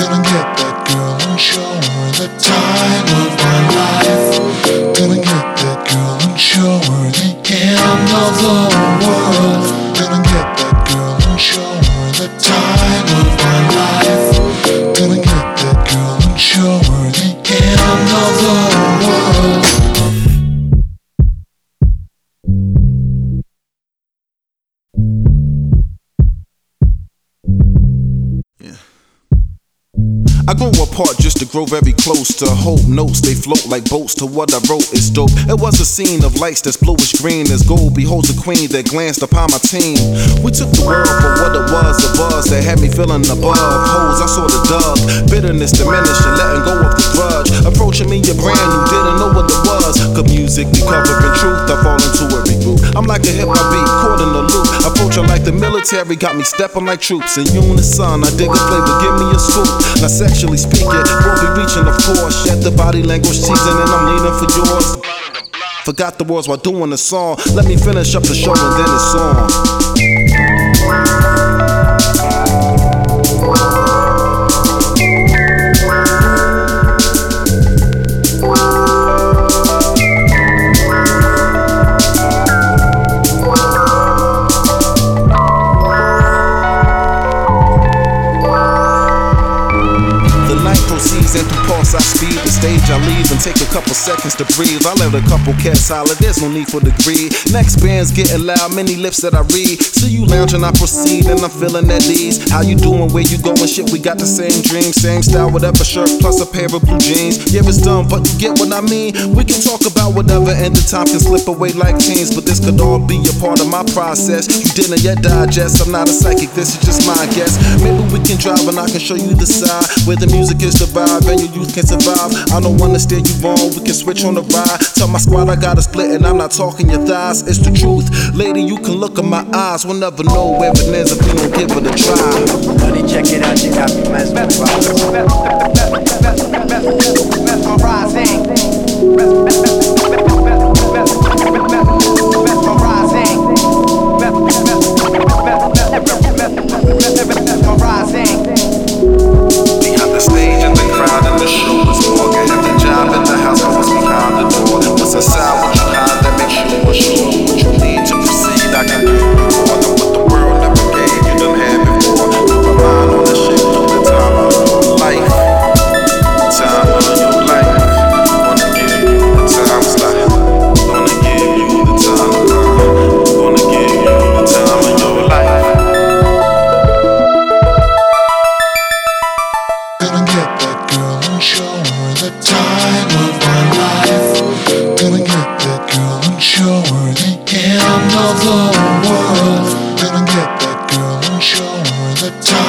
Gonna get that girl and show her the time of my life. Gonna get that girl and show her the end of the world. Gonna get that girl and show her the time of my life. Gonna get that girl and show her the end of the world. I grew apart just to grow very close to hope. Notes, they float like boats to what I wrote is dope. It was a scene of lights that's bluish green as gold. Beholds a queen that glanced upon my team. We took the world for what it was, a buzz that had me feeling above. Hoes, I saw the dug. Bitterness diminishing, letting go of the grudge. Approaching me, a brand new, didn't know what it was. Good music, be covering truth, I fall into every group. I'm like a hip-hop beat, caught in the loop. Approaching like the military, got me stepping like troops. In unison, I dig a flavor, give me a scoop. Now sexually speaking, we'll be reaching, of course. Yet the body language season, and I'm leaning for yours. Forgot the words while doing the song. Let me finish up the show and then it's on. And through pulse I speed the stage I leave and take a couple seconds to breathe. I let a couple cats holler, there's no need for the greed. Next band's getting loud, many lips that I read. See you lounging, I proceed and I'm feeling at ease. How you doing, where you going, shit, we got the same dream. Same style, whatever shirt, plus a pair of blue jeans. Yeah, it's dumb, but you get what I mean. We can talk about whatever and the time can slip away like teens. But this could all be a part of my process. You didn't yet digest, I'm not a psychic, this is just my guess. Maybe we can drive and I can show you the side where the music is the vibe and your youth can survive. I don't wanna steer you wrong, we can switch on the ride. Tell my squad I got a split and I'm not talking your thighs. It's the truth, lady, you can look in my eyes. We'll never know where it ends if we don't give it a try. Honey, check it out, you got me mesmerizing. Behind the stage and the crowd and the show is more. Get the job in the house, but what's behind the door? What's inside, what you hide, that makes you sure what you need to proceed. I can do more than what the world never gave you done had before. Put my mind on the shit, the time of your life. The time of your life. Gonna give you the time slot. Gonna give you the time of life. Gonna give you the time of your life. Gonna get that girl and show her the time of my life. Gonna get that girl and show her the end of the world. Gonna get that girl and show her the time